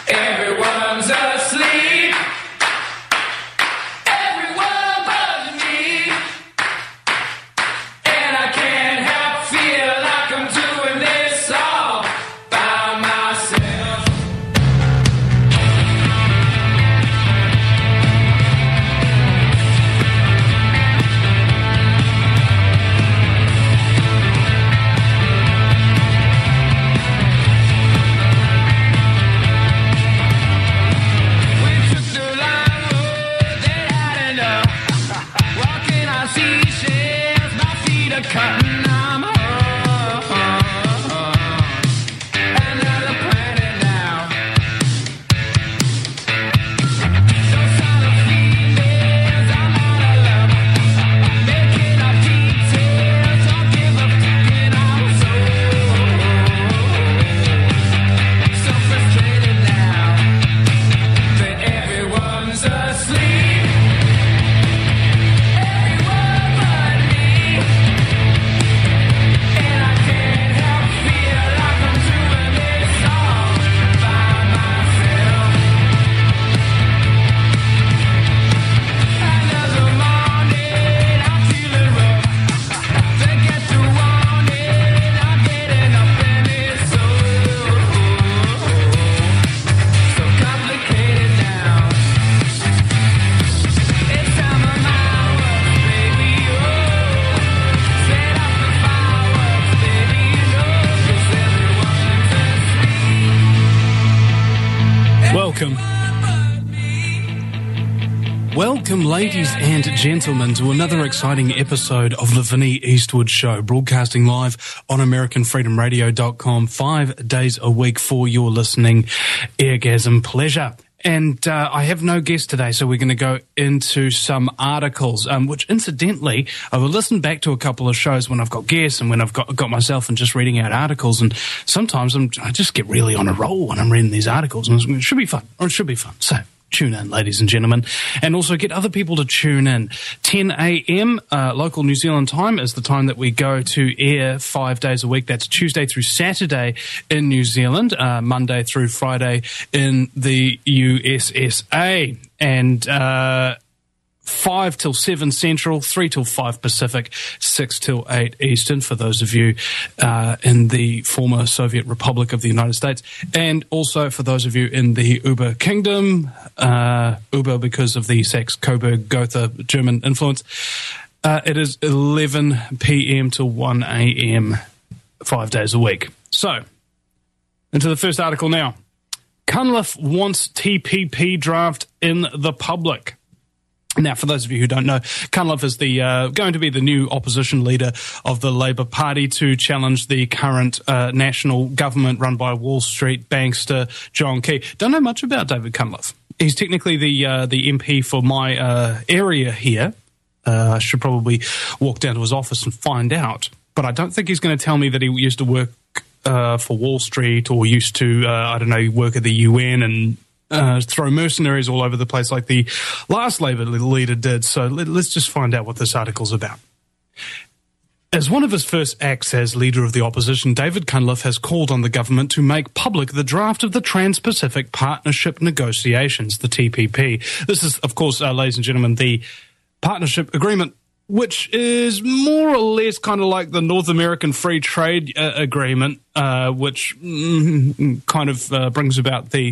Everyone's asleep. Everyone but me. And I can't help feel like I'm doing this all by myself. We took the long road, they had enough. Walking on seashells, my feet are cutting. I'm home. Another planet now. Those are the females, I'm out of love. Making up details, don't give a fucking. I'm so frustrated now that everyone's asleep. Everyone but me. And I can't help feel like I'm doing this all by myself. Another morning, I'm feeling rough. Forget the warning, I'm getting up and it's so complicated now. It's time of my work, baby, oh. Set off the fireworks, baby, you know, 'cause everyone's asleep. Welcome. Welcome, ladies and gentlemen, to another exciting episode of the Vinnie Eastwood Show, broadcasting live on AmericanFreedomRadio.com 5 days a week for your listening eargasm pleasure. And I have no guest today, so we're going to go into some articles, which incidentally, I will listen back to a couple of shows when I've got guests and when I've got myself and just reading out articles, and sometimes I just get really on a roll when I'm reading these articles, and it should be fun, So tune in, ladies and gentlemen, and also get other people to tune in. 10 a.m. Local New Zealand time is the time that we go to air 5 days a week. That's Tuesday through Saturday in New Zealand, Monday through Friday in the USSA. And 5 till 7 Central, 3 till 5 Pacific, 6 till 8 Eastern for those of you in the former Soviet Republic of the United States, and also for those of you in the Uber Kingdom, Uber because of the Saxe-Coburg-Gotha German influence. It is 11 p.m. to 1 a.m. 5 days a week. So, into the first article now. Cunliffe wants TPP draft in the public. Now, for those of you who don't know, Cunliffe is going to be the new opposition leader of the Labour Party to challenge the current national government run by Wall Street bankster John Key. Don't know much about David Cunliffe. He's technically the MP for my area here. I should probably walk down to his office and find out. But I don't think he's going to tell me that he used to work for Wall Street or used to, work at the UN and throw mercenaries all over the place like the last Labour leader did. So let's just find out what this article's about. As one of his first acts as leader of the opposition, David Cunliffe has called on the government to make public the draft of the Trans-Pacific Partnership Negotiations, the TPP. This is, of course, ladies and gentlemen, the partnership agreement, which is more or less kind of like the North American Free Trade Agreement, which kind of brings about the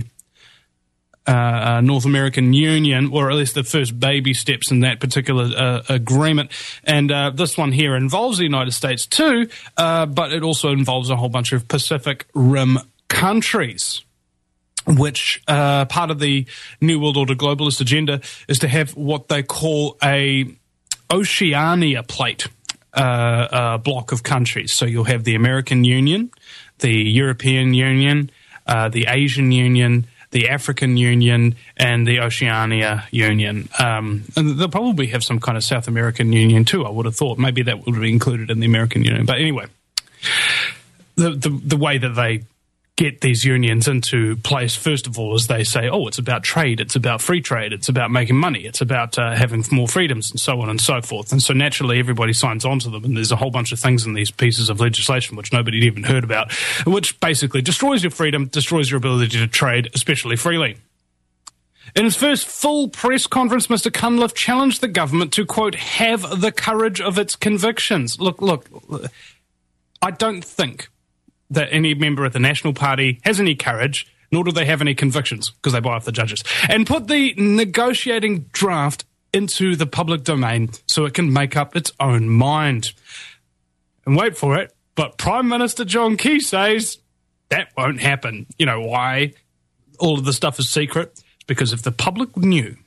North American Union, or at least the first baby steps in that particular agreement. And this one here involves the United States too, but it also involves a whole bunch of Pacific Rim countries, which part of the New World Order globalist agenda is to have what they call a Oceania plate block of countries. So you'll have the American Union, the European Union, the Asian Union, the African Union, and the Oceania Union. And they'll probably have some kind of South American Union too, I would have thought. Maybe that would be included in the American Union. But anyway, the way that they get these unions into place, first of all, is they say, oh, it's about trade, it's about free trade, it's about making money, it's about having more freedoms and so on and so forth. And so naturally everybody signs on to them, and there's a whole bunch of things in these pieces of legislation which nobody even heard about, which basically destroys your freedom, destroys your ability to trade, especially freely. In his first full press conference, Mr. Cunliffe challenged the government to, quote, have the courage of its convictions. Look, I don't think that any member of the National Party has any courage, nor do they have any convictions, because they buy off the judges, and put the negotiating draft into the public domain so it can make up its own mind. And wait for it, but Prime Minister John Key says that won't happen. You know why all of the stuff is secret? It's because if the public knew,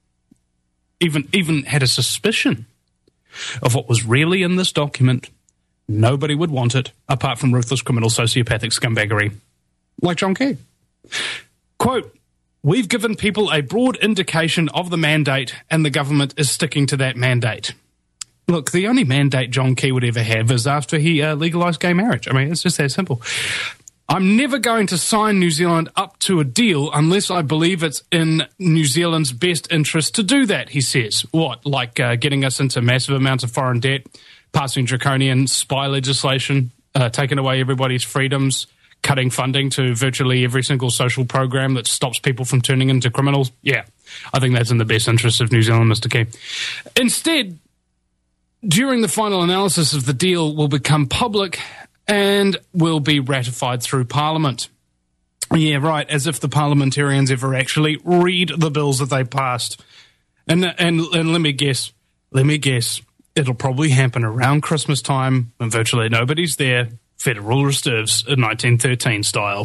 even had a suspicion of what was really in this document, nobody would want it, apart from ruthless criminal sociopathic scumbaggery like John Key. Quote, we've given people a broad indication of the mandate, and the government is sticking to that mandate. Look, the only mandate John Key would ever have is after he legalised gay marriage. I mean, it's just that simple. I'm never going to sign New Zealand up to a deal unless I believe it's in New Zealand's best interest to do that, he says. What, like getting us into massive amounts of foreign debt, passing draconian spy legislation, taking away everybody's freedoms, cutting funding to virtually every single social program that stops people from turning into criminals? Yeah, I think that's in the best interest of New Zealand, Mr. Key. Instead, during the final analysis of the deal will become public and will be ratified through Parliament. Yeah, right, as if the parliamentarians ever actually read the bills that they passed. And let me guess, it'll probably happen around Christmas time when virtually nobody's there. Federal Reserves in 1913 style.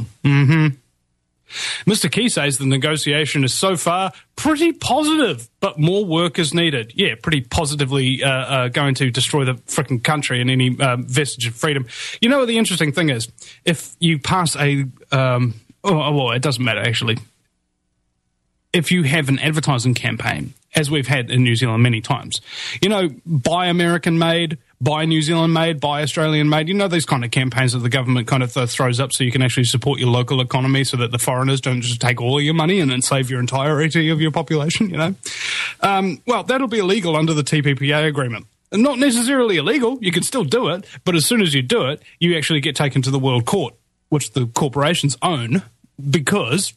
Mr. Key says the negotiation is so far pretty positive, but more work is needed. Yeah, pretty positively going to destroy the frickin' country and any vestige of freedom. You know what the interesting thing is? If you pass it doesn't matter actually. If you have an advertising campaign, as we've had in New Zealand many times, you know, buy American made, buy New Zealand made, buy Australian made, you know, these kind of campaigns that the government kind of throws up so you can actually support your local economy so that the foreigners don't just take all of your money and enslave your entirety of your population, you know. Well, that'll be illegal under the TPPA agreement. Not necessarily illegal, you can still do it, but as soon as you do it, you actually get taken to the World Court, which the corporations own, because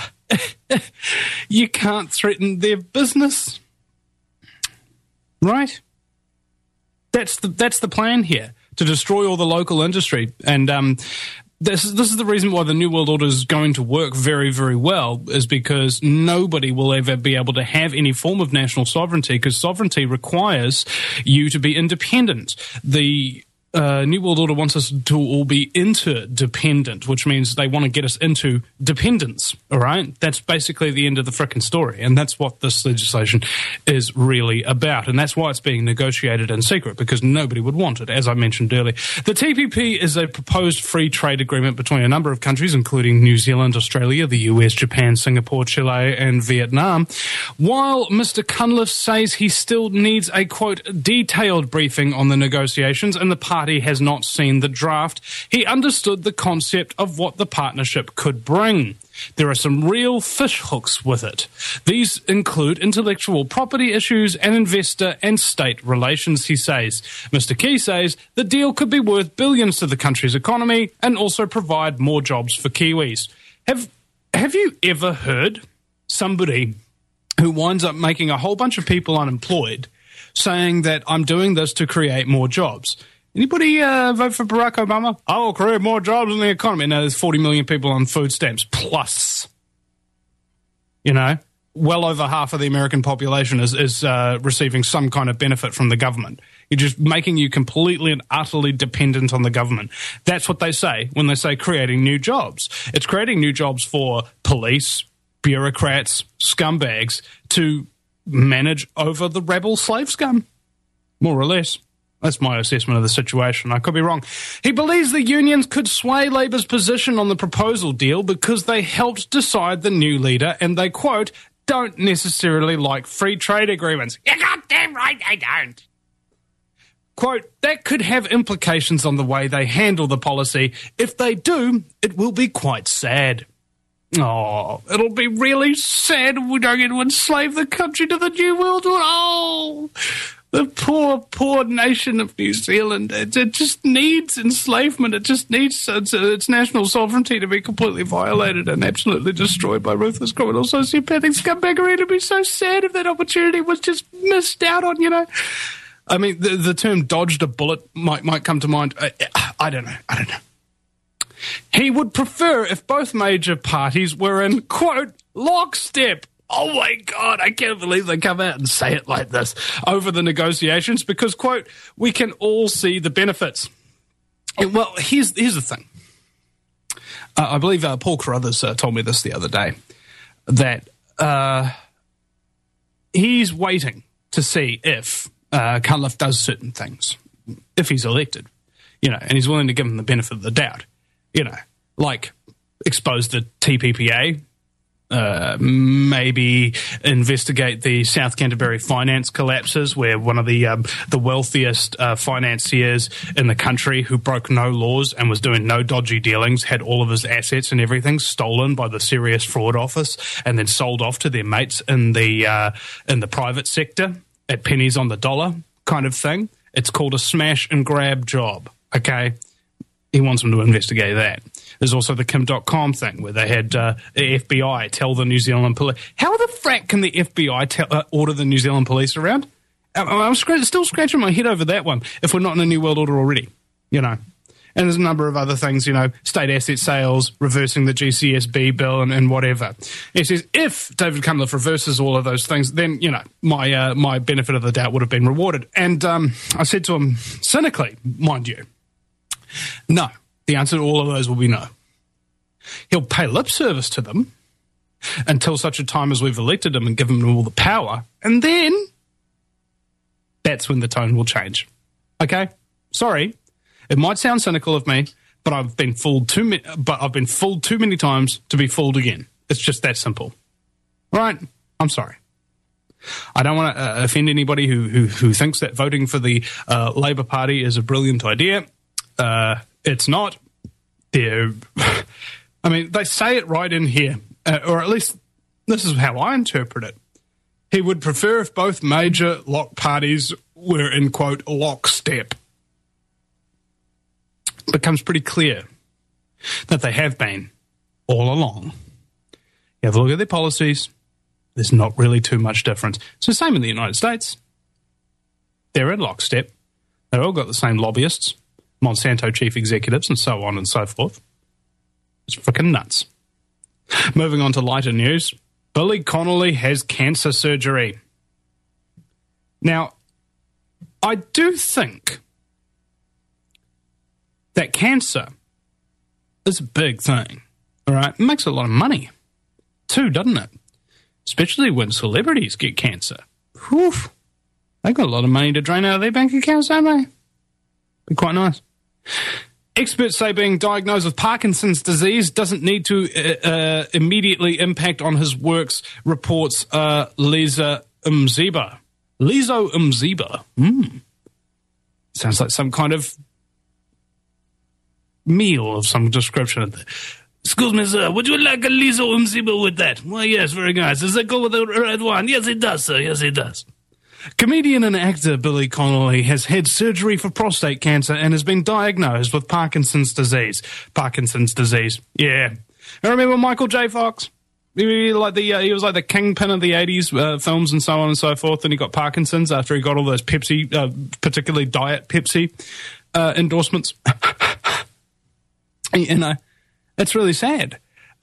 you can't threaten their business. Right? That's the plan here, to destroy all the local industry. And this is the reason why the New World Order is going to work very, very well, is because nobody will ever be able to have any form of national sovereignty, because sovereignty requires you to be independent. The New World Order wants us to all be interdependent, which means they want to get us into dependence, all right? That's basically the end of the frickin' story, and that's what this legislation is really about, and that's why it's being negotiated in secret, because nobody would want it, as I mentioned earlier. The TPP is a proposed free trade agreement between a number of countries, including New Zealand, Australia, the US, Japan, Singapore, Chile, and Vietnam. While Mr. Cunliffe says he still needs a, quote, detailed briefing on the negotiations, and the party has not seen the draft, he understood the concept of what the partnership could bring. There are some real fish hooks with it. These include intellectual property issues and investor and state relations, he says. Mr. Key says the deal could be worth billions to the country's economy and also provide more jobs for Kiwis. Have you ever heard somebody who winds up making a whole bunch of people unemployed saying that I'm doing this to create more jobs? Anybody vote for Barack Obama? I will create more jobs in the economy. Now, there's 40 million people on food stamps plus. You know, well over half of the American population is receiving some kind of benefit from the government. You're just making you completely and utterly dependent on the government. That's what they say when they say creating new jobs. It's creating new jobs for police, bureaucrats, scumbags to manage over the rebel slave scum, more or less. That's my assessment of the situation. I could be wrong. He believes the unions could sway Labour's position on the proposal deal because they helped decide the new leader and they, quote, don't necessarily like free trade agreements. You're goddamn right they don't. quote, that could have implications on the way they handle the policy. If they do, it will be quite sad. Oh, it'll be really sad if we don't get to enslave the country to the New World Order. Oh, the poor, poor nation of New Zealand. It just needs enslavement. It just needs its national sovereignty to be completely violated and absolutely destroyed by ruthless criminal sociopathic scumbaggery. It'd be so sad if that opportunity was just missed out on, you know. I mean, the term dodged a bullet might come to mind. I don't know. He would prefer if both major parties were in, quote, lockstep. Oh, my God, I can't believe they come out and say it like this over the negotiations because, quote, we can all see the benefits. And, well, here's the thing. I believe Paul Carruthers told me this the other day, that he's waiting to see if Cunliffe does certain things, if he's elected, you know, and he's willing to give him the benefit of the doubt. You know, like expose the TPPA, maybe investigate the South Canterbury finance collapses, where one of the wealthiest financiers in the country, who broke no laws and was doing no dodgy dealings, had all of his assets and everything stolen by the Serious Fraud Office and then sold off to their mates in the private sector at pennies on the dollar kind of thing. It's called a smash and grab job. Okay. He wants them to investigate that. There's also the Kim.com thing where they had the FBI tell the New Zealand police. How the frack can the FBI order the New Zealand police around? I'm still scratching my head over that one, if we're not in a New World Order already, you know. And there's a number of other things, you know, state asset sales, reversing the GCSB bill and whatever. He says if David Cunliffe reverses all of those things, then, you know, my benefit of the doubt would have been rewarded. And I said to him, cynically, mind you, no. The answer to all of those will be no. He'll pay lip service to them until such a time as we've elected him and given him all the power, and then that's when the tone will change. Okay? Sorry. It might sound cynical of me, but I've been fooled too many times to be fooled again. It's just that simple. All right? I'm sorry. I don't want to offend anybody who thinks that voting for the Labour Party is a brilliant idea. It's not. They say it right in here, or at least this is how I interpret it. He would prefer if both major lock parties were in, quote, lockstep. It becomes pretty clear that they have been all along. You have a look at their policies, there's not really too much difference. It's the same in the United States. They're in lockstep. They've all got the same lobbyists, Monsanto chief executives, and so on and so forth. It's freaking nuts. Moving on to lighter news. Billy Connolly has cancer surgery. Now, I do think that cancer is a big thing, all right? It makes a lot of money, too, doesn't it? Especially when celebrities get cancer. Whew. They've got a lot of money to drain out of their bank accounts, don't they? Be quite nice. Experts say being diagnosed with Parkinson's disease doesn't need to immediately impact on his works, reports Lizo Mziba. Lizo Mziba. Sounds like some kind of meal of some description. Excuse me, sir, would you like a Lizo Mziba with that? Well, yes, very nice. Does that go with the red wine? Yes, it does, sir. Yes, it does. Comedian and actor Billy Connolly has had surgery for prostate cancer and has been diagnosed with Parkinson's disease. Parkinson's disease, yeah. I remember Michael J. Fox? He was like the kingpin of the 80s films and so on and so forth, and he got Parkinson's after he got all those Pepsi, particularly Diet Pepsi endorsements. You know, it's really sad.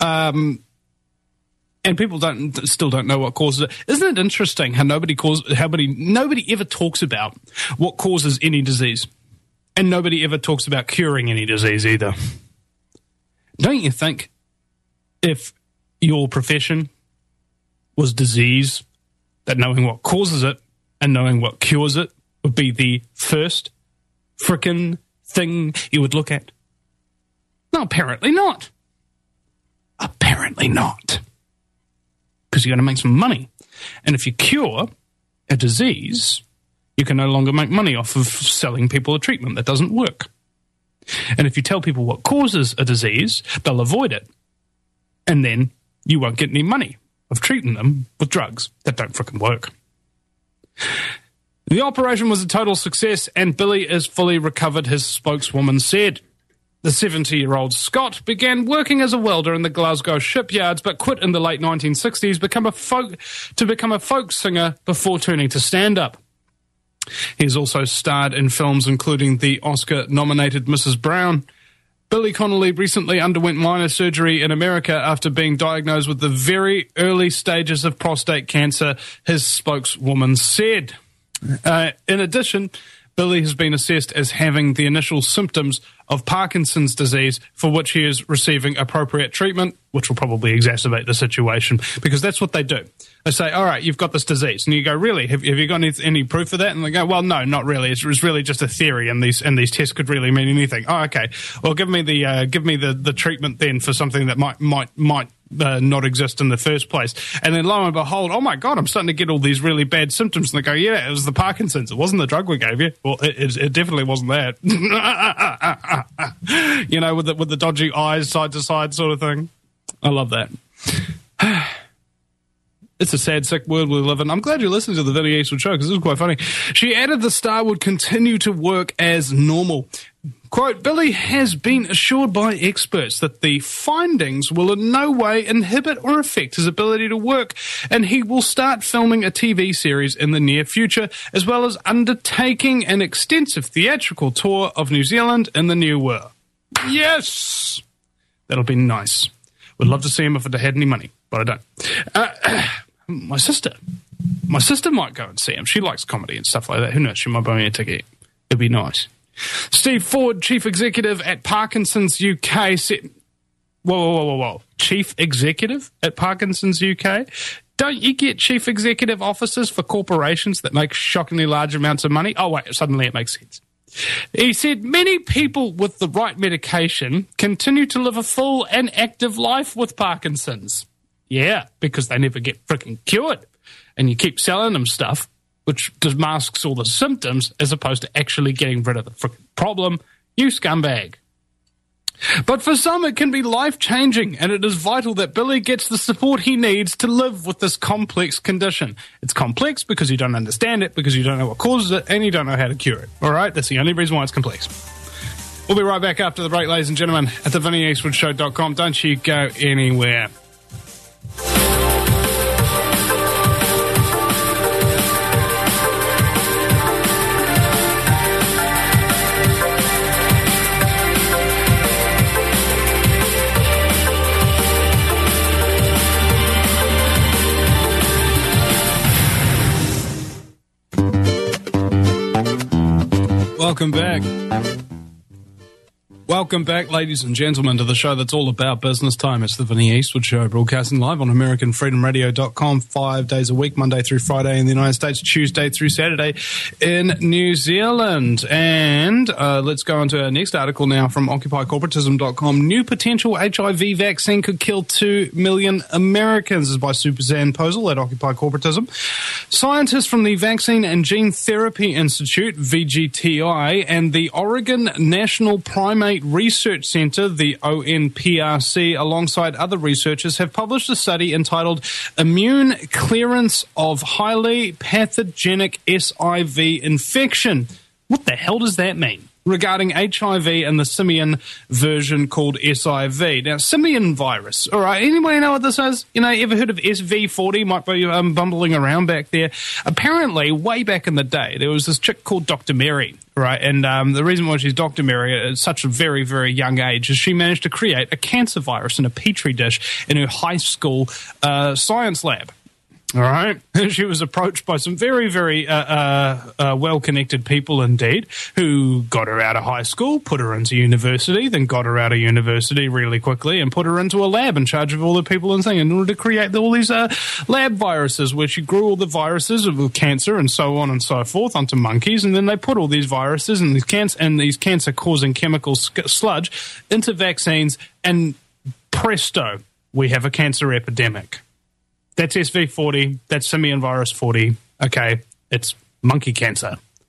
And people still don't know what causes it. Isn't it interesting how nobody ever talks about what causes any disease, and nobody ever talks about curing any disease either? Don't you think if your profession was disease, that knowing what causes it and knowing what cures it would be the first frickin' thing you would look at? No, apparently not. Apparently not. Because you're going to make some money. And if you cure a disease, You can no longer make money off of selling people a treatment that doesn't work. And if you tell people what causes a disease, they'll avoid it. And then you won't get any money of treating them with drugs that don't frickin' work. The operation was a total success, and Billy is fully recovered, his spokeswoman said. The 70-year-old Scott began working as a welder in the Glasgow shipyards, but quit in the late 1960s to become a folk singer before turning to stand-up. He has also starred in films including the Oscar-nominated Mrs. Brown. Billy Connolly recently underwent minor surgery in America after being diagnosed with the very early stages of prostate cancer, his spokeswoman said. In addition, Billy has been assessed as having the initial symptoms of Parkinson's disease, for which he is receiving appropriate treatment, which will probably exacerbate the situation, because that's what they do. They say, all right, you've got this disease. And you go, really? Have you got any proof of that? And they go, well, no, not really. It's really just a theory, and these tests could really mean anything. Oh, okay. Well, give me the treatment then for something that might not exist in the first place. And then lo and behold, oh my God, I'm starting to get all these really bad symptoms. And they go, yeah, it was the Parkinson's. It wasn't the drug we gave you. Well, it definitely wasn't that. You know, with the dodgy eyes side to side sort of thing. I love that. It's a sad, sick world we live in. I'm glad you're listening to the Vinnie Eastwood Show, because this is quite funny. She added the star would continue to work as normal. Quote, Billy has been assured by experts that the findings will in no way inhibit or affect his ability to work, and he will start filming a TV series in the near future, as well as undertaking an extensive theatrical tour of New Zealand and the New World. Yes! That'll be nice. Would love to see him if I had any money, but I don't. My sister might go and see him. She likes comedy and stuff like that. Who knows? She might buy me a ticket. It'd be nice. Steve Ford, chief executive at Parkinson's UK, said, Whoa. Chief executive at Parkinson's UK? Don't you get chief executive officers for corporations that make shockingly large amounts of money? Oh, wait, suddenly it makes sense. He said, many people with the right medication continue to live a full and active life with Parkinson's. Yeah, because they never get freaking cured. And you keep selling them stuff, which masks all the symptoms, as opposed to actually getting rid of the freaking problem. You scumbag. But for some, it can be life-changing, and it is vital that Billy gets the support he needs to live with this complex condition. It's complex because you don't understand it, because you don't know what causes it, and you don't know how to cure it. All right? That's the only reason why it's complex. We'll be right back after the break, ladies and gentlemen, at the VinnieEastwoodShow.com. Don't you go anywhere. Welcome back. Welcome back, ladies and gentlemen, to the show that's all about business time. It's the Vinnie Eastwood Show, broadcasting live on AmericanFreedomRadio.com 5 days a week, Monday through Friday in the United States, Tuesday through Saturday in New Zealand. And let's go on to our next article now from OccupyCorporatism.com. New potential HIV vaccine could kill 2 million Americans. This is by Suzanne Posel at Occupy Corporatism. Scientists from the Vaccine and Gene Therapy Institute, VGTI, and the Oregon National Primate Research Center, the ONPRC, alongside other researchers, have published a study entitled Immune Clearance of Highly Pathogenic SIV Infection. What the hell does that mean? Regarding HIV and the simian version called SIV. Now, simian virus. All right, anybody know what this is? You know, ever heard of SV40? Might be bumbling around back there. Apparently, way back in the day, there was this chick called Dr. Mary, right? And the reason why she's Dr. Mary at such a very, very young age is she managed to create a cancer virus in a petri dish in her high school science lab. All right. She was approached by some very, very well-connected people indeed, who got her out of high school, put her into university, then got her out of university really quickly and put her into a lab in charge of all the people and things in order to create all these lab viruses, where she grew all the viruses of cancer and so on and so forth onto monkeys, and then they put all these viruses and these cancer-causing chemical sludge into vaccines, and presto, we have a cancer epidemic. That's SV40. That's simian virus 40. Okay, it's monkey cancer.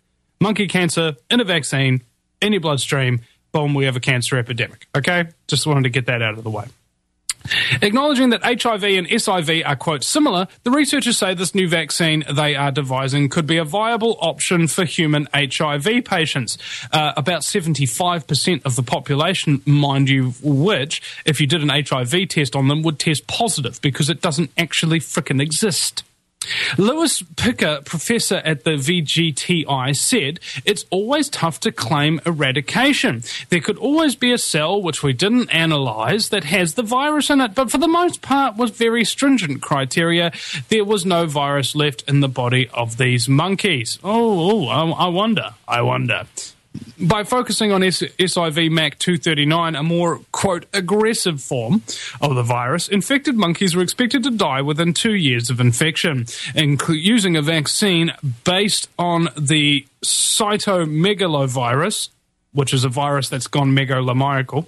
Monkey cancer in a vaccine, in your bloodstream, boom, we have a cancer epidemic. Okay? Just wanted to get that out of the way. Acknowledging that HIV and SIV are, quote, similar, the researchers say this new vaccine they are devising could be a viable option for human HIV patients. About 75% of the population, mind you, which, if you did an HIV test on them, would test positive because it doesn't actually frickin' exist. Lewis Picker, professor at the VGTI, said, it's always tough to claim eradication. There could always be a cell which we didn't analyse that has the virus in it, but for the most part was very stringent criteria. There was no virus left in the body of these monkeys. I wonder. By focusing on SIV MAC239, a more, quote, aggressive form of the virus, infected monkeys were expected to die within 2 years of infection. Using a vaccine based on the cytomegalovirus, which is a virus that's gone megalomaniacal,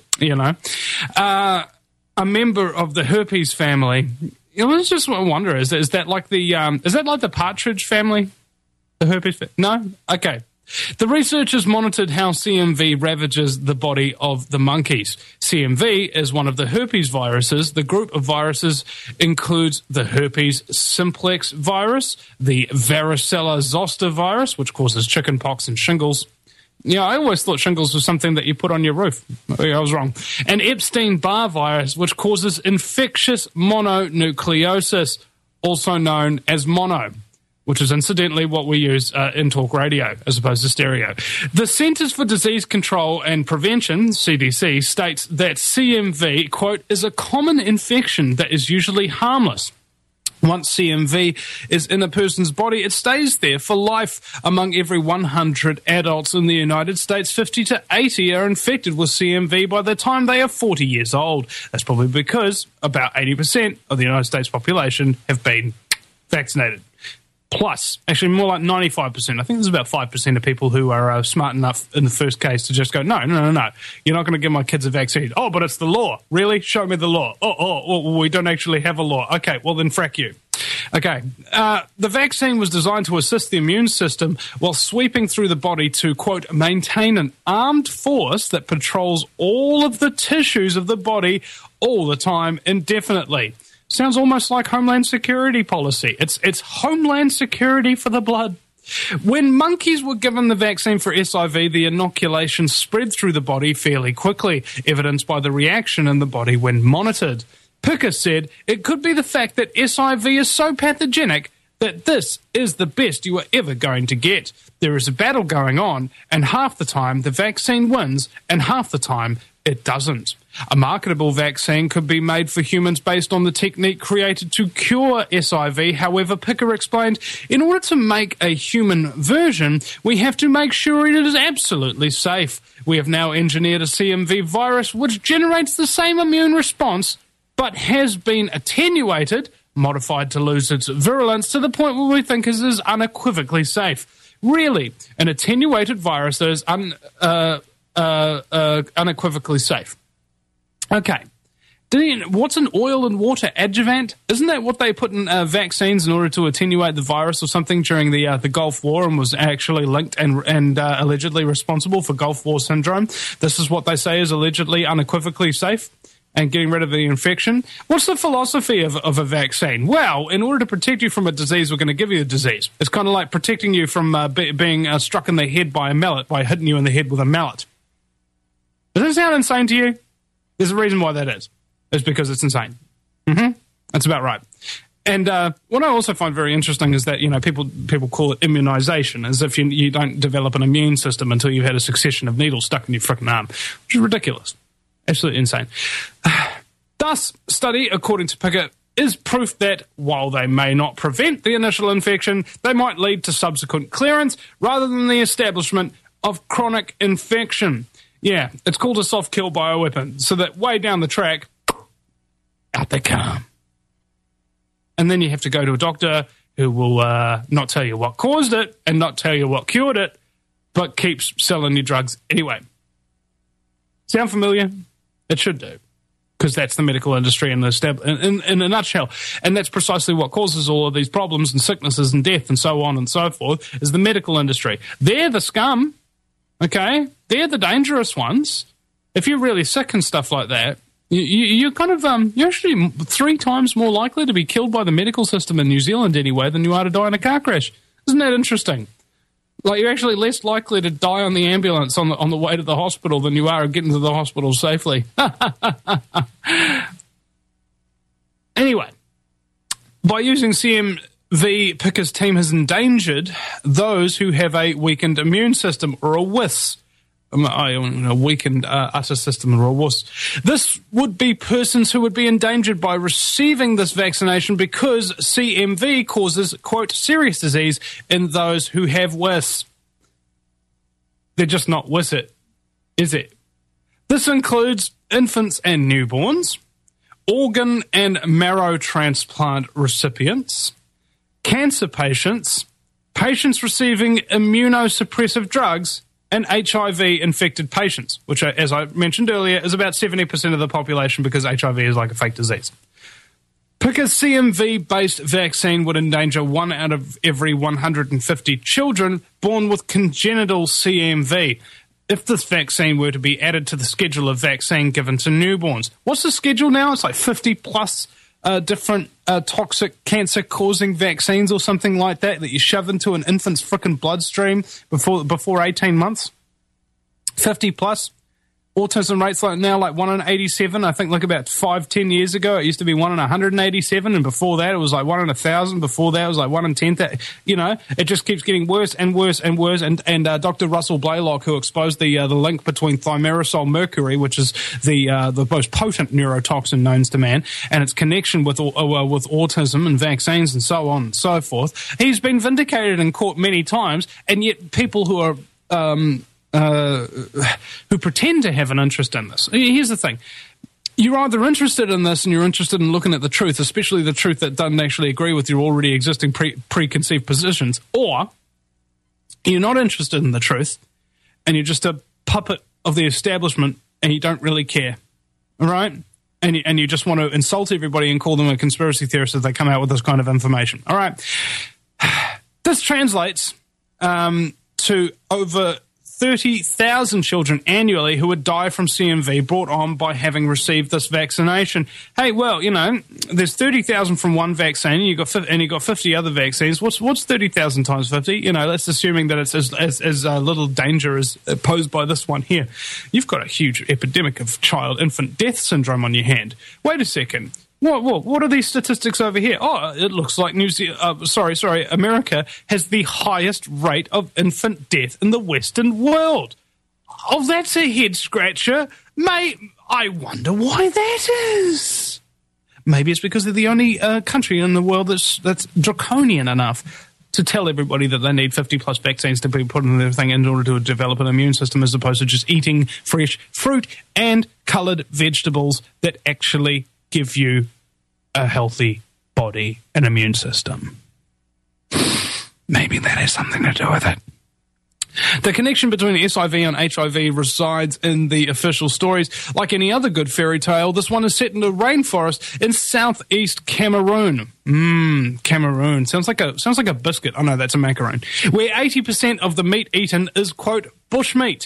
a member of the herpes family. It's just what I wonder, is that like the partridge family? The herpes no? Okay. The researchers monitored how CMV ravages the body of the monkeys. CMV is one of the herpes viruses. The group of viruses includes the herpes simplex virus, the varicella zoster virus, which causes chickenpox and shingles. Yeah, I always thought shingles was something that you put on your roof. I was wrong. And Epstein-Barr virus, which causes infectious mononucleosis, also known as mono, which is incidentally what we use in talk radio as opposed to stereo. The Centers for Disease Control and Prevention, CDC, states that CMV, quote, is a common infection that is usually harmless. Once CMV is in a person's body, it stays there for life. Among every 100 adults in the United States, 50 to 80 are infected with CMV by the time they are 40 years old. That's probably because about 80% of the United States population have been vaccinated. Plus, actually more like 95%. I think there's about 5% of people who are smart enough in the first case to just go, no. You're not going to give my kids a vaccine. Oh, but it's the law. Really? Show me the law. Oh, we don't actually have a law. Okay, well then frack you. Okay, the vaccine was designed to assist the immune system while sweeping through the body to, quote, maintain an armed force that patrols all of the tissues of the body all the time indefinitely. Sounds almost like Homeland Security policy. It's Homeland Security for the blood. When monkeys were given the vaccine for SIV, the inoculation spread through the body fairly quickly, evidenced by the reaction in the body when monitored. Picker said it could be the fact that SIV is so pathogenic that this is the best you are ever going to get. There is a battle going on, and half the time the vaccine wins, and half the time it doesn't. A marketable vaccine could be made for humans based on the technique created to cure SIV. However, Picker explained, in order to make a human version, we have to make sure it is absolutely safe. We have now engineered a CMV virus which generates the same immune response, but has been attenuated, modified to lose its virulence to the point where we think it is unequivocally safe. Really, an attenuated virus that is unequivocally safe. Okay. What's an oil and water adjuvant? Isn't that what they put in vaccines in order to attenuate the virus or something during the Gulf War, and was actually linked and allegedly responsible for Gulf War syndrome? This is what they say is allegedly unequivocally safe and getting rid of the infection. What's the philosophy of a vaccine? Well, in order to protect you from a disease, we're going to give you a disease. It's kind of like protecting you from being struck in the head by a mallet, by hitting you in the head with a mallet. Does that sound insane to you? There's a reason why that is. It's because it's insane. That's about right. And what I also find very interesting is that, people call it immunization, as if you don't develop an immune system until you've had a succession of needles stuck in your frickin' arm, which is ridiculous. Absolutely insane. Thus, study, according to Pickett, is proof that while they may not prevent the initial infection, they might lead to subsequent clearance rather than the establishment of chronic infection. Yeah, it's called a soft kill bioweapon, so that way down the track, out they come. And then you have to go to a doctor who will not tell you what caused it and not tell you what cured it, but keeps selling you drugs anyway. Sound familiar? It should do. because that's the medical industry in a nutshell. And that's precisely what causes all of these problems and sicknesses and death and so on and so forth, is the medical industry. They're the scum, okay? They're the dangerous ones. If you're really sick and stuff like that, you're kind of, you're actually 3 times more likely to be killed by the medical system in New Zealand anyway than you are to die in a car crash. Isn't that interesting? Like, you're actually less likely to die on the ambulance on the way to the hospital than you are getting to the hospital safely. Anyway, by using CMV, Picker's team has endangered those who have a weakened immune system, or a WIS. A weakened utter system, or a WIS. This would be persons who would be endangered by receiving this vaccination because CMV causes, quote, serious disease in those who have WIS. They're just not WIS it, is it? This includes infants and newborns, organ and marrow transplant recipients, cancer patients, patients receiving immunosuppressive drugs, and HIV-infected patients, which, as I mentioned earlier, is about 70% of the population because HIV is like a fake disease. Picker's CMV-based vaccine would endanger 1 out of every 150 children born with congenital CMV if this vaccine were to be added to the schedule of vaccine given to newborns. What's the schedule now? It's like 50-plus different toxic cancer-causing vaccines or something like that you shove into an infant's frickin' bloodstream before 18 months. 50-plus. Autism rates like now like 1 in 87. I think like about 5-10 years ago it used to be 1 in 187, and before that it was like 1 in 1,000. Before that it was like 1 in 10,000. You know, it just keeps getting worse and worse and worse. And Dr. Russell Blaylock, who exposed the link between thimerosal mercury, which is the most potent neurotoxin known to man, and its connection with autism and vaccines and so on and so forth, he's been vindicated in court many times, and yet people who are who pretend to have an interest in this. Here's the thing. You're either interested in this and you're interested in looking at the truth, especially the truth that doesn't actually agree with your already existing preconceived positions, or you're not interested in the truth and you're just a puppet of the establishment and you don't really care, all right? And you just want to insult everybody and call them a conspiracy theorist if they come out with this kind of information, all right? This translates to over 30,000 children annually who would die from CMV brought on by having received this vaccination. Hey, well, you know, there's 30,000 from one vaccine, and you got 50 other vaccines. What's 30,000 times 50? You know, that's assuming that it's as little danger as posed by this one here. You've got a huge epidemic of child-infant death syndrome on your hand. Wait a second. What are these statistics over here? Oh, it looks like America has the highest rate of infant death in the Western world. Oh, that's a head scratcher. I wonder why that is. Maybe it's because they're the only country in the world that's draconian enough to tell everybody that they need 50-plus vaccines to be put in their thing in order to develop an immune system, as opposed to just eating fresh fruit and coloured vegetables that actually give you a healthy body and immune system. Maybe that has something to do with it. The connection between SIV and HIV resides in the official stories. Like any other good fairy tale, this one is set in a rainforest in southeast Cameroon. Cameroon. Sounds like a biscuit. Oh no, that's a macaroon. Where 80% of the meat eaten is, quote, bushmeat.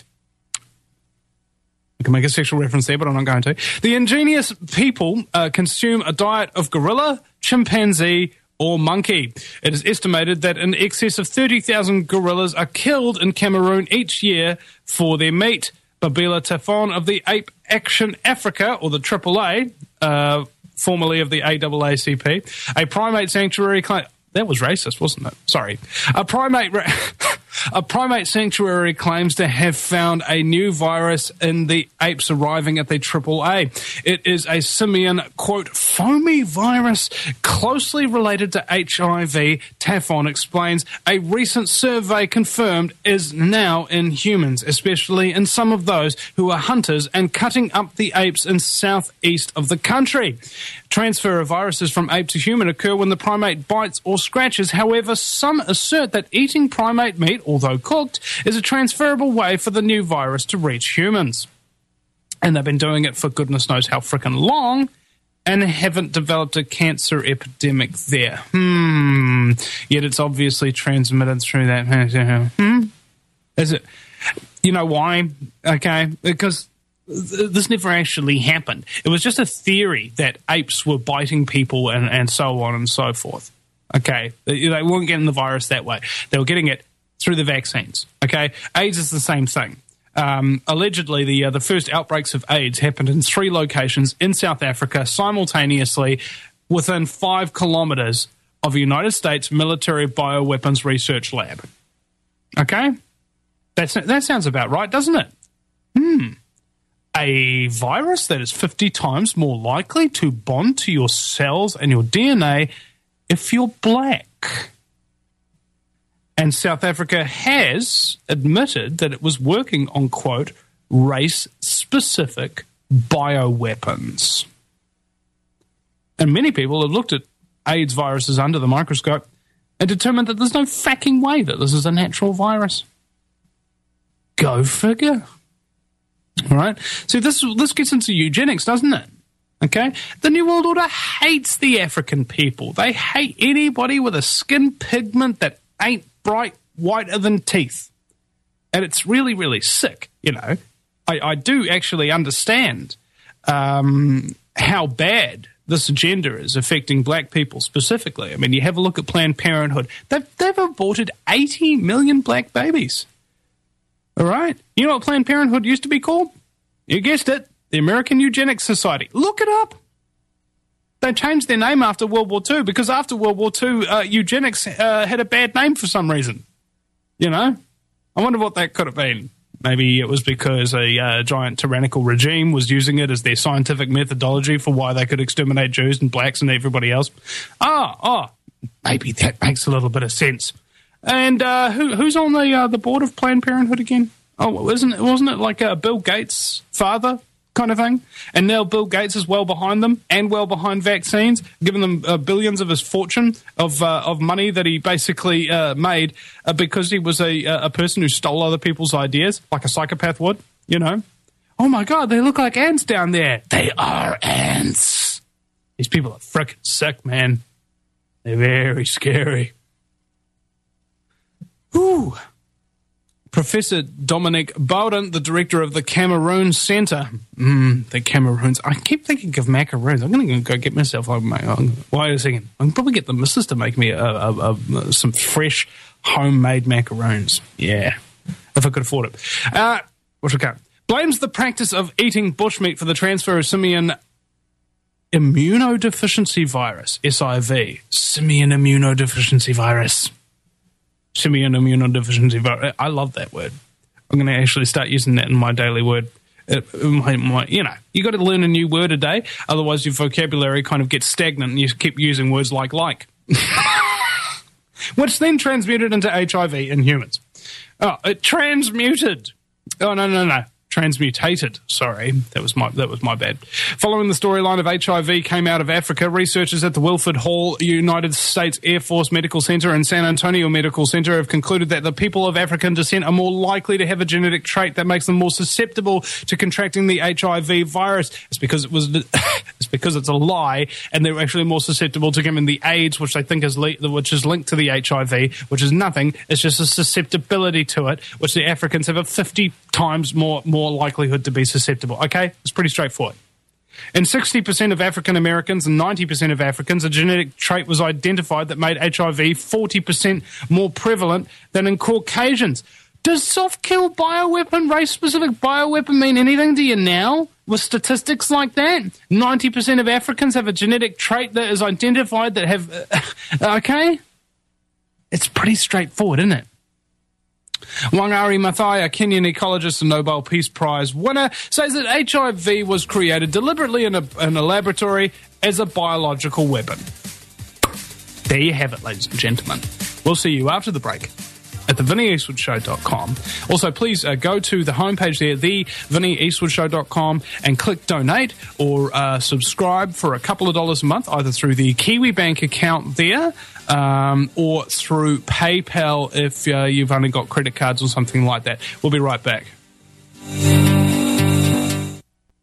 I can make a sexual reference there, but I'm not going to. The ingenious people consume a diet of gorilla, chimpanzee, or monkey. It is estimated that in excess of 30,000 gorillas are killed in Cameroon each year for their meat. Babila Tafon of the Ape Action Africa, or the AAA, formerly of the AAACP, a primate sanctuary claim... That was racist, wasn't it? Sorry. A primate sanctuary claims to have found a new virus in the apes arriving at the AAA. It is a simian, quote, foamy virus closely related to HIV. Tafon explains a recent survey confirmed is now in humans, especially in some of those who are hunters and cutting up the apes in southeast of the country. Transfer of viruses from ape to human occur when the primate bites or scratches. However, some assert that eating primate meat, although cooked, is a transferable way for the new virus to reach humans. And they've been doing it for goodness knows how frickin' long, and haven't developed a cancer epidemic there. Yet it's obviously transmitted through that. Is it? You know why? Okay, because this never actually happened. It was just a theory that apes were biting people and so on and so forth. Okay, they weren't getting the virus that way. They were getting it through the vaccines. Okay, AIDS is the same thing. Allegedly, the first outbreaks of AIDS happened in 3 locations in South Africa simultaneously within 5 kilometers of a United States military bioweapons research lab. Okay? That sounds about right, doesn't it? A virus that is 50 times more likely to bond to your cells and your DNA if you're black. And South Africa has admitted that it was working on, quote, race-specific bioweapons. And many people have looked at AIDS viruses under the microscope and determined that there's no fucking way that this is a natural virus. Go figure. All right? So this gets into eugenics, doesn't it? Okay? The New World Order hates the African people. They hate anybody with a skin pigment that ain't bright whiter than teeth. And it's really, really sick, you know. I do actually understand how bad this agenda is affecting black people specifically. I mean, you have a look at Planned Parenthood. They've aborted 80 million black babies. All right? You know what Planned Parenthood used to be called? You guessed it, the American Eugenics Society. Look it up. They changed their name after World War II because after World War II, eugenics had a bad name for some reason. You know? I wonder what that could have been. Maybe it was because a giant tyrannical regime was using it as their scientific methodology for why they could exterminate Jews and blacks and everybody else. Maybe that makes a little bit of sense. And who's on the board of Planned Parenthood again? Oh, wasn't it like Bill Gates' father kind of thing? And now Bill Gates is well behind them and well behind vaccines, giving them billions of his fortune of money that he basically made because he was a person who stole other people's ideas, like a psychopath would, you know. Oh my God, they look like ants down there. They are ants. These people are frickin' sick, man. They're very scary. Ooh. Professor Dominic Bowden, the director of the Cameroon Centre. The Cameroons. I keep thinking of macaroons. I'm going to go get myself wait a second. I can probably get the missus to make me some fresh homemade macaroons. Yeah, if I could afford it. Which I can't. Blames the practice of eating bushmeat for the transfer of simian immunodeficiency virus, SIV. Simian immunodeficiency virus. Simian immunodeficiency virus. I love that word. I'm going to actually start using that in my daily word. You know, you got to learn a new word a day, otherwise your vocabulary kind of gets stagnant and you keep using words like. Which then transmuted into HIV in humans. Oh, it transmuted. Oh, no. Transmutated. Sorry, that was my bad. Following the storyline of HIV came out of Africa, researchers at the Wilford Hall United States Air Force Medical Center and San Antonio Medical Center have concluded that the people of African descent are more likely to have a genetic trait that makes them more susceptible to contracting the HIV virus. It's because it's a lie, and they're actually more susceptible to getting the AIDS, which they think is which is linked to the HIV, which is nothing. It's just a susceptibility to it, which the Africans have a 50 times more likelihood to be susceptible. Okay? It's pretty straightforward. In 60% of African Americans and 90% of Africans, a genetic trait was identified that made HIV 40% more prevalent than in Caucasians. Does soft-kill bioweapon, race-specific bioweapon mean anything to you now? With statistics like that? 90% of Africans have a genetic trait that is identified that have... okay? It's pretty straightforward, isn't it? Wangari Maathai, a Kenyan ecologist and Nobel Peace Prize winner, says that HIV was created deliberately in a laboratory as a biological weapon. There you have it, ladies and gentlemen. We'll see you after the break at thevinnieeastwoodshow.com. Also, please go to the homepage there, thevinnieeastwoodshow.com, and click donate or subscribe for a couple of dollars a month, either through the Kiwi Bank account there or through PayPal if you've only got credit cards or something like that. We'll be right back.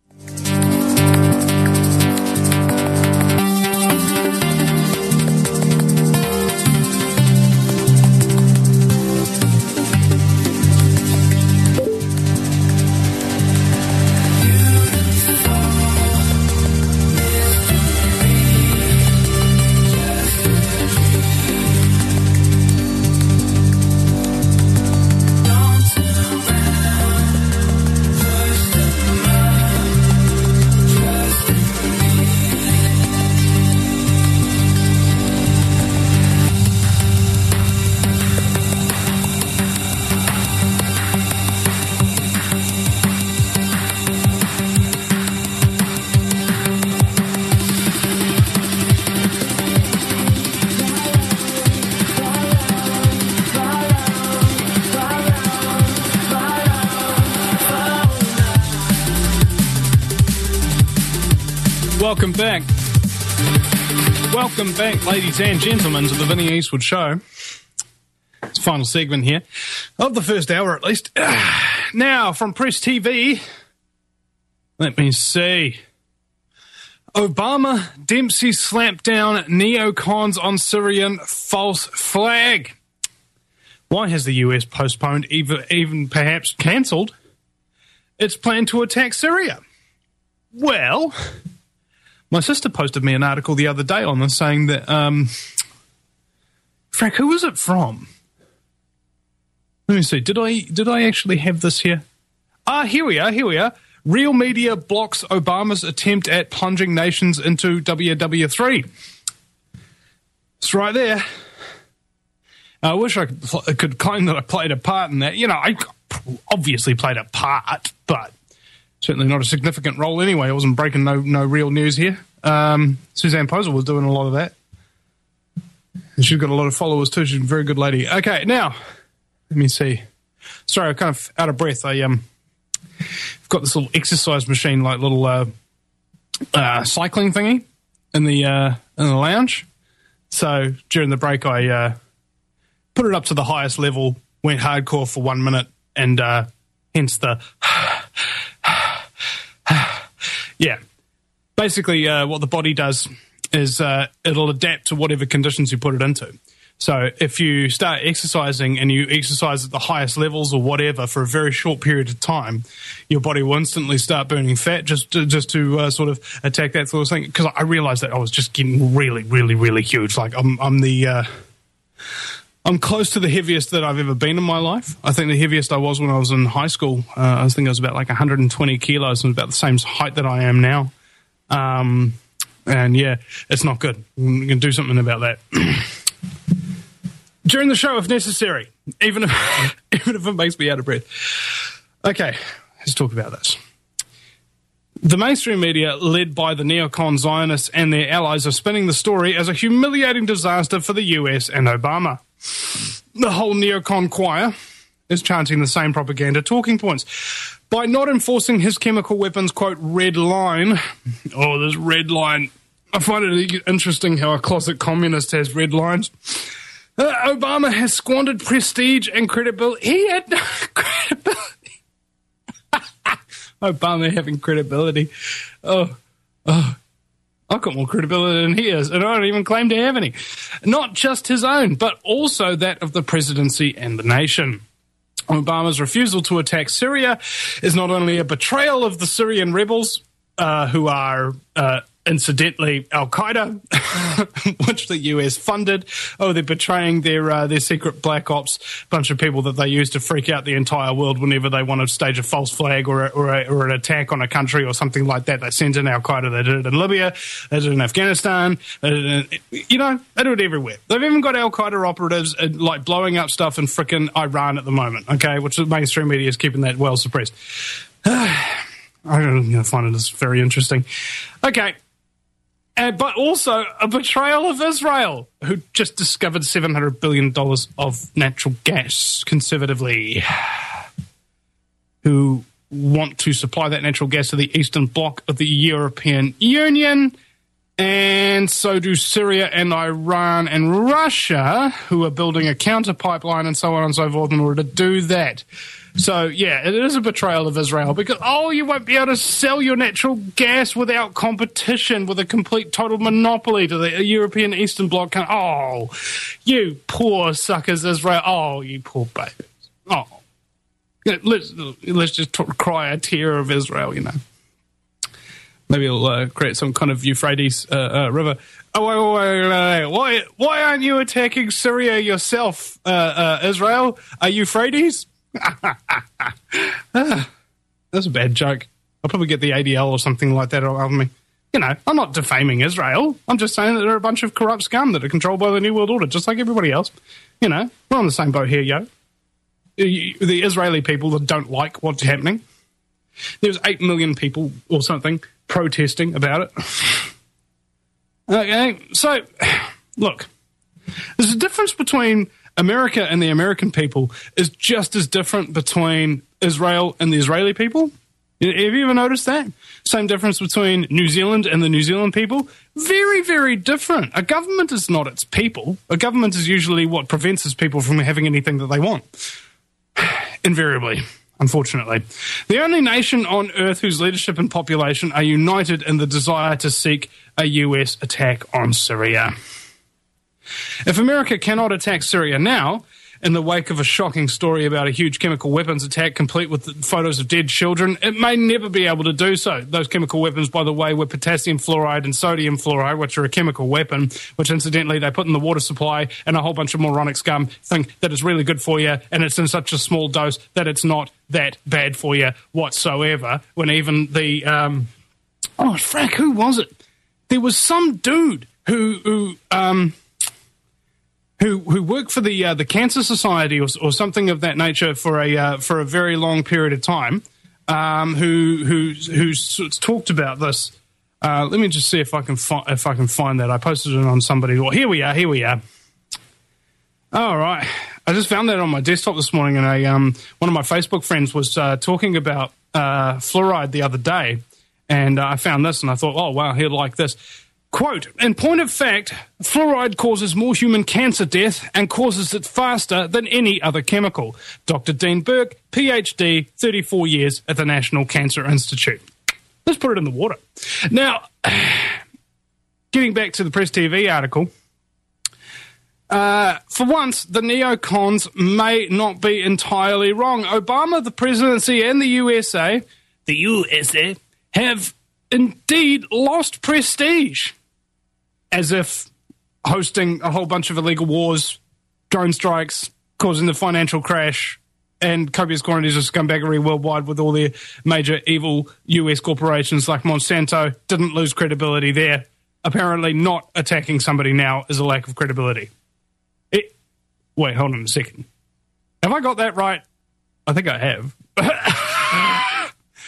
Welcome back. Welcome back, ladies and gentlemen, to the Vinnie Eastwood Show. It's the final segment here, of the first hour at least. Now, from Press TV, let me see. Obama, Dempsey slapped down neocons on Syrian false flag. Why has the US postponed, even perhaps cancelled, its plan to attack Syria? Well, my sister posted me an article the other day on this saying that, Frank, who was it from? Let me see. Did I actually have this here? Here we are. Real Media blocks Obama's attempt at plunging nations into WW3. It's right there. I wish I could claim that I played a part in that. You know, I obviously played a part, but certainly not a significant role anyway. I wasn't breaking no real news here. Suzanne Posel was doing a lot of that. And she's got a lot of followers too. She's a very good lady. Okay, now, let me see. Sorry, I'm kind of out of breath. I've got this little exercise machine, like little cycling thingy in the lounge. So during the break, I put it up to the highest level, went hardcore for 1 minute, and hence the yeah. Basically, what the body does is it'll adapt to whatever conditions you put it into. So if you start exercising and you exercise at the highest levels or whatever for a very short period of time, your body will instantly start burning fat just to sort of attack that sort of thing. Because I realized that I was just getting really, really, really huge. Like I'm close to the heaviest that I've ever been in my life. I think the heaviest I was when I was in high school, I think I was about like 120 kilos and about the same height that I am now. And yeah, it's not good. We can do something about that. During the show, if necessary, even if it makes me out of breath. Okay, let's talk about this. The mainstream media, led by the neocon Zionists and their allies, are spinning the story as a humiliating disaster for the US and Obama. The whole neocon choir is chanting the same propaganda talking points. By not enforcing his chemical weapons, quote, red line. Oh, this red line. I find it interesting how a closet communist has red lines. Obama has squandered prestige and credibility. He had no credibility. Obama having credibility. Oh, I've got more credibility than he has, and I don't even claim to have any. Not just his own, but also that of the presidency and the nation. Obama's refusal to attack Syria is not only a betrayal of the Syrian rebels, who are incidentally Al-Qaeda, which the US funded. Oh, they're betraying their secret black ops bunch of people that they use to freak out the entire world whenever they want to stage a false flag or an attack on a country or something like that. They sent in Al-Qaeda. They did it in Libya. They did it in Afghanistan. They do it everywhere. They've even got Al-Qaeda operatives like blowing up stuff in frickin' Iran at the moment, okay, which the mainstream media is keeping that well suppressed. I find it very interesting. Okay. But also a betrayal of Israel, who just discovered $700 billion of natural gas conservatively, who want to supply that natural gas to the Eastern Bloc of the European Union, and so do Syria and Iran and Russia, who are building a counter pipeline and so on and so forth in order to do that. So, yeah, it is a betrayal of Israel because, you won't be able to sell your natural gas without competition, with a complete total monopoly to the European Eastern Bloc. Oh, you poor suckers, Israel. Oh, you poor babies. Oh. Yeah, let's just cry a tear of Israel, you know. Maybe it'll create some kind of Euphrates river. Oh, wait. Why aren't you attacking Syria yourself, Israel? Are Euphrates? That's a bad joke. I'll probably get the ADL or something like that out of me. You know, I'm not defaming Israel. I'm just saying that they're a bunch of corrupt scum that are controlled by the New World Order, just like everybody else. You know, we're on the same boat here, yo. The Israeli people that don't like what's happening. There's 8 million people or something protesting about it. Okay, so, look, there's a difference between America and the American people is just as different between Israel and the Israeli people Have you ever noticed that? Same difference between New Zealand and the New Zealand people? Very, very different. A government is not its people. A government is usually what prevents its people from having anything that they want. Invariably, unfortunately. The only nation on earth whose leadership and population are united in the desire to seek a US attack on Syria. If America cannot attack Syria now, in the wake of a shocking story about a huge chemical weapons attack complete with photos of dead children, it may never be able to do so. Those chemical weapons, by the way, were potassium fluoride and sodium fluoride, which are a chemical weapon, which incidentally they put in the water supply, and a whole bunch of moronic scum think that it's really good for you, and it's in such a small dose that it's not that bad for you whatsoever. When even the... who was it? There was some dude who worked for the Cancer Society or something of that nature for a very long period of time, who's talked about this. Let me just see if I can find that. I posted it on somebody. Well, here we are. All right, I just found that on my desktop this morning, and one of my Facebook friends was talking about fluoride the other day, and I found this, and I thought, oh wow, he'd like this. Quote, in point of fact, fluoride causes more human cancer death and causes it faster than any other chemical. Dr. Dean Burke, PhD, 34 years at the National Cancer Institute. Let's put it in the water. Now, getting back to the Press TV article, for once, the neocons may not be entirely wrong. Obama, the presidency, and the USA have indeed lost prestige. As if hosting a whole bunch of illegal wars, drone strikes, causing the financial crash, and copious quantities of scumbaggery worldwide with all the major evil US corporations like Monsanto didn't lose credibility there. Apparently not attacking somebody now is a lack of credibility. Wait, hold on a second. Have I got that right? I think I have.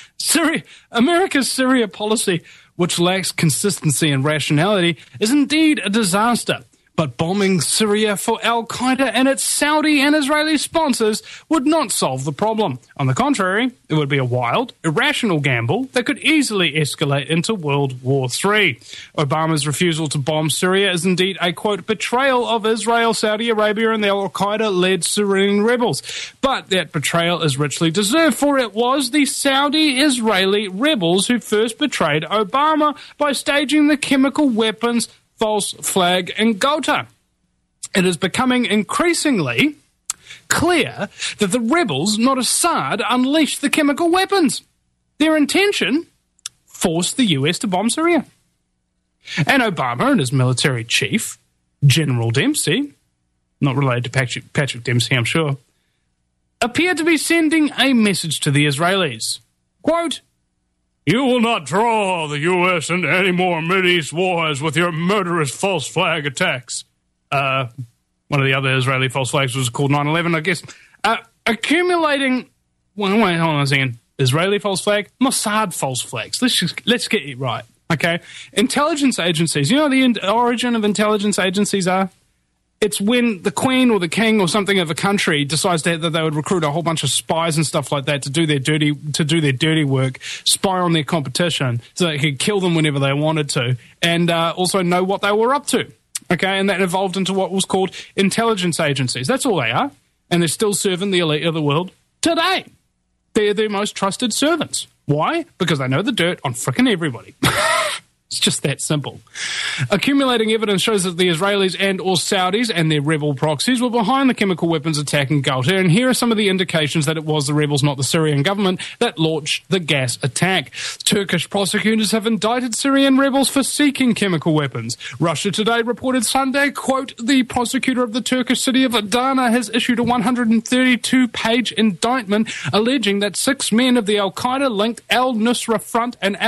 America's Syria policy, which lacks consistency and rationality, is indeed a disaster. But bombing Syria for Al-Qaeda and its Saudi and Israeli sponsors would not solve the problem. On the contrary, it would be a wild, irrational gamble that could easily escalate into World War III. Obama's refusal to bomb Syria is indeed a, quote, betrayal of Israel, Saudi Arabia, and the Al-Qaeda-led Syrian rebels. But that betrayal is richly deserved, for it was the Saudi-Israeli rebels who first betrayed Obama by staging the chemical weapons false flag in Ghouta. It is becoming increasingly clear that the rebels, not Assad, unleashed the chemical weapons. Their intention forced the US to bomb Syria. And Obama and his military chief, General Dempsey, not related to Patrick Dempsey, I'm sure, appeared to be sending a message to the Israelis. Quote, "You will not draw the U.S. into any more Mideast wars with your murderous false flag attacks." One of the other Israeli false flags was called 9/11, I guess. Accumulating... Wait, hold on a second. Israeli false flag? Mossad false flags. Let's get it right, okay? Intelligence agencies. You know what the origin of intelligence agencies are? It's when the Queen or the King or something of a country decides that they would recruit a whole bunch of spies and stuff like that to do their dirty work, spy on their competition, so they could kill them whenever they wanted to, and also know what they were up to. Okay, and that evolved into what was called intelligence agencies. That's all they are, and they're still serving the elite of the world today. They're their most trusted servants. Why? Because they know the dirt on frickin' everybody. It's just that simple. Accumulating evidence shows that the Israelis and or Saudis and their rebel proxies were behind the chemical weapons attack in Ghouta, and here are some of the indications that it was the rebels, not the Syrian government, that launched the gas attack. Turkish prosecutors have indicted Syrian rebels for seeking chemical weapons. Russia Today reported Sunday, quote, "The prosecutor of the Turkish city of Adana has issued a 132-page indictment alleging that 6 men of the Al-Qaeda-linked Al-Nusra Front and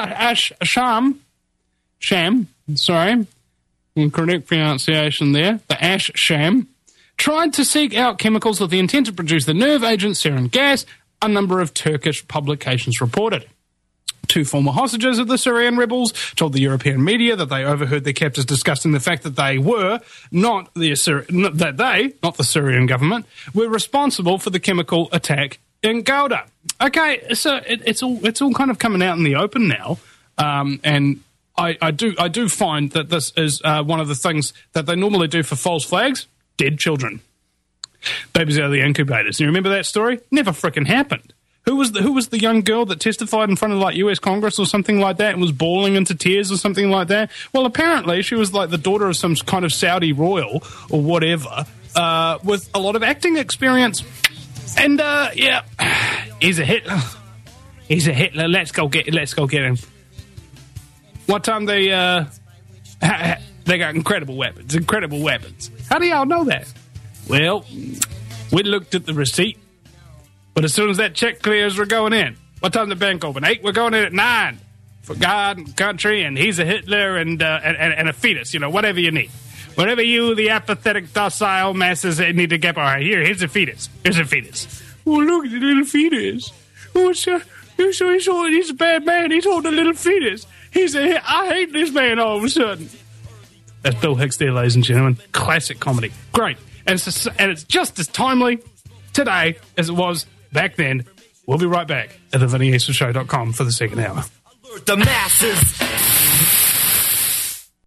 correct pronunciation there, the Ash-Sham, tried to seek out chemicals with the intent to produce the nerve agent sarin gas, a number of Turkish publications reported. 2 former hostages of the Syrian rebels told the European media that they overheard their captors discussing the fact that they were not the Syrian government, were responsible for the chemical attack in Gouda. Okay, so it's all kind of coming out in the open now, and I do find that this is one of the things that they normally do for false flags: dead children, babies out of the incubators. You remember that story? Never frickin' happened. Who was the young girl that testified in front of like U.S. Congress or something like that and was bawling into tears or something like that? Well, apparently she was like the daughter of some kind of Saudi royal or whatever, with a lot of acting experience. And yeah, he's a Hitler. He's a Hitler. Let's go get him. What time they got incredible weapons. How do y'all know that? Well, we looked at the receipt. But as soon as that check clears, we're going in. What time the bank open? 8? We're going in at 9. For God and country, and he's a Hitler and a fetus, whatever you need. Whatever you, the apathetic, docile masses need to get behind. Here's a fetus. Here's a fetus. Oh, look at the little fetus. Oh, he's a bad man. He's holding a little fetus. I hate this man all of a sudden. That's Bill Hicks there, ladies and gentlemen. Classic comedy. Great. And it's just as timely today as it was back then. We'll be right back at thevinnieeastwoodshow.com for the second hour. The masses.